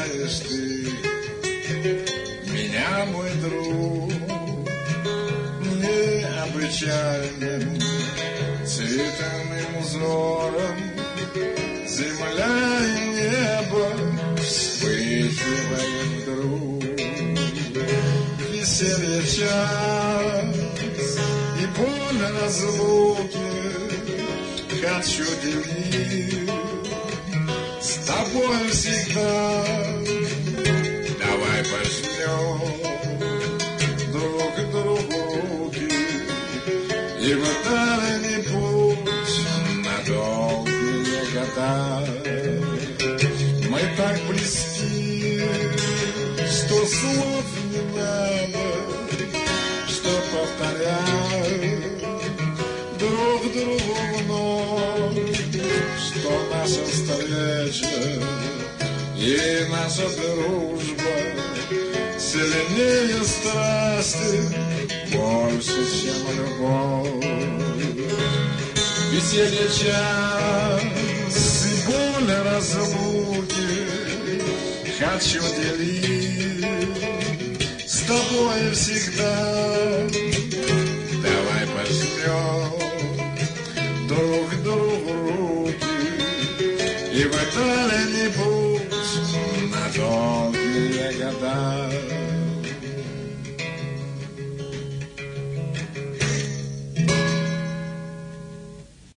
знаешь ты меня, мой друг, необычайным цветным узором земля и небо вспыхивает вдруг. Веселье час и боль разлуки хочу делить с тобой всегда. Давай пожмем друг другу руки и в дальний путь на долгие года. Мы так близки, что слов не надо, что повторяем друг другу вновь, что наша встреча и наша дружба сильнее страсти, больше, чем любовь. Веселье час и боль разлуки хочу делить с тобой всегда. Давай пожмем друг другу руки и в дальний путь на долгие года.